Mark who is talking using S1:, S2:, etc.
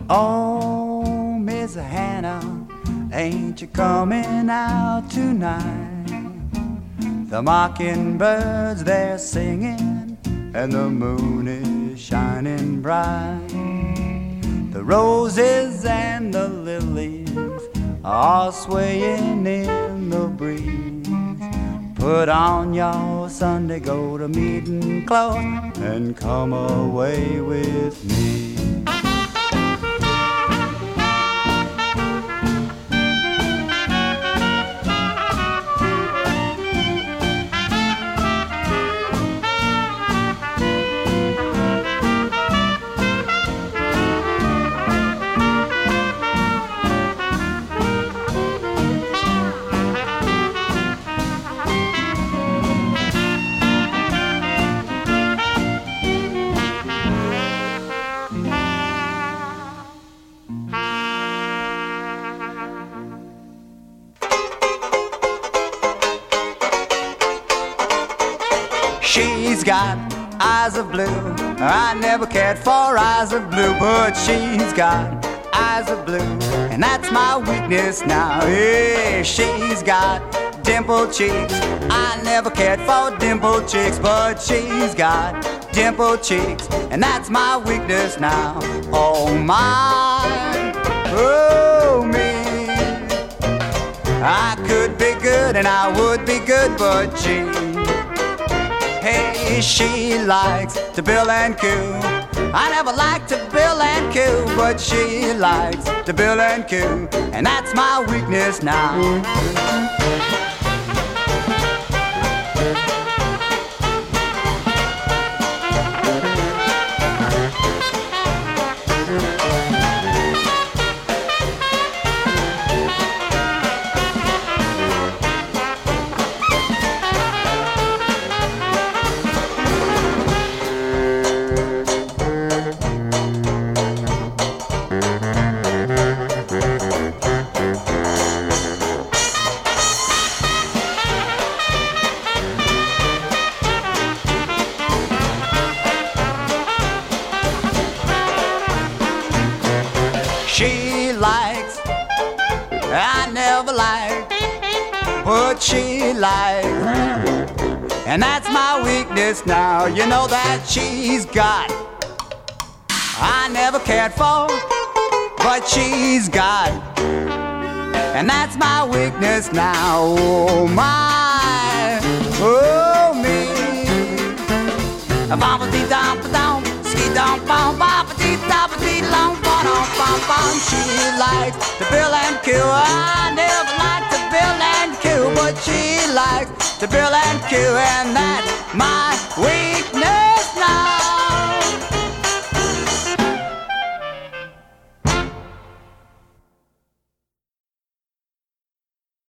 S1: Oh, Miss Hannah, ain't you coming out tonight? The mockingbirds, they're singing, and the moon is shining bright. The roses and the lilies are swaying in the breeze. Put on your Sunday go-to-meeting clothes and come away with me. She's got eyes of blue. I never cared for eyes of blue, but she's got eyes of blue, and that's my weakness now. Yeah, she's got dimpled cheeks. I never cared for dimpled cheeks, but she's got dimpled cheeks, and that's my weakness now. Oh my, oh me. I could be good and I would be good, but hey, she likes to bill and coo. I never liked to bill and coo, but she likes to bill and coo, and that's my weakness now. She likes, I never liked, but she likes, and that's my weakness now. You know that she's got, I never cared for, but she's got, and that's my weakness now. Oh my, oh me. Bom-ba-dee-dom-ba-dom, ski-dom-bom-ba-ba-dee-da-ba-dee-long. She likes to bill and coo. I never liked to bill and coo, but she likes to bill and coo, and that's my weakness.